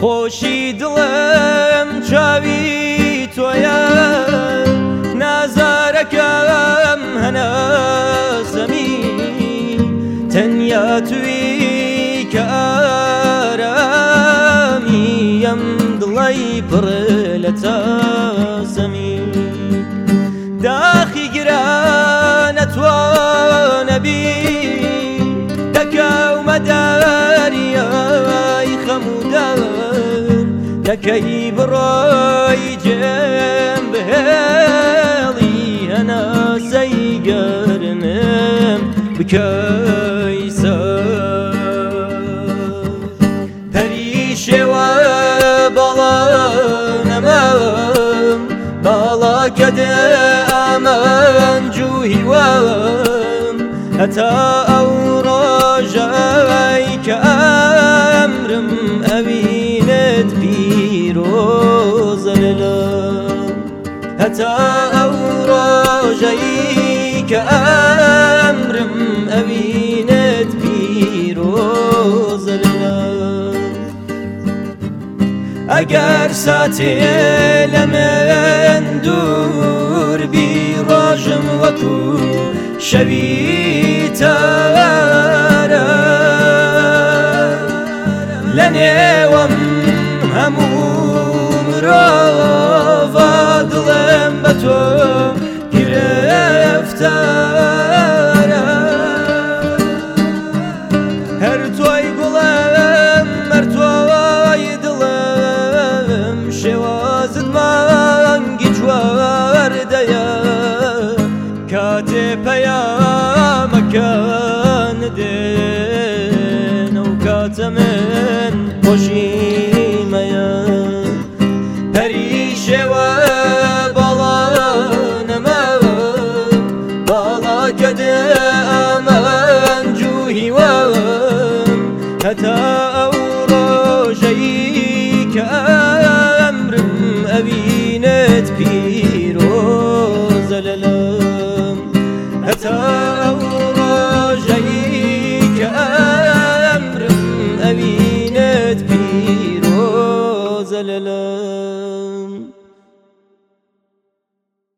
خۆشی دڵم چاوی تۆیە نازارەکەم هەناسەمی تەنیا توی کە ئارامیم دڵی پڕ لە تاسەمی داخی گران نەتوانەبی دەکەومە دەریای خەمودان دەکەی بڕۆی جێم بهێڵی هەناسەی گەرمم بکەی سەر پەریشێوە باڵانەمەم باڵاکە دێ ئەمەن جوهیوەم هەتا ئەو ڕۆژەی کە ئەمرم ئەوینت پیرۆزە لەلام هەتا ئەو ڕۆژەی کە ئەمرم ئەوینت پیرۆزە لەلام ئەگەر ساتێ لە من دوور بی ڕۆژم وەکو شەوی تارە لە نێوەم هەموو مرۆڤە دڵم بە تۆ گرفتارە هەر تۆی گوڵم هەر تۆی دڵم شێوازت مانگی جواردەیە کاتێ پەیامەکان دێن ئەو کاتە من خۆشیمەیە پەریشێوە باڵانەمە باڵاکە دێ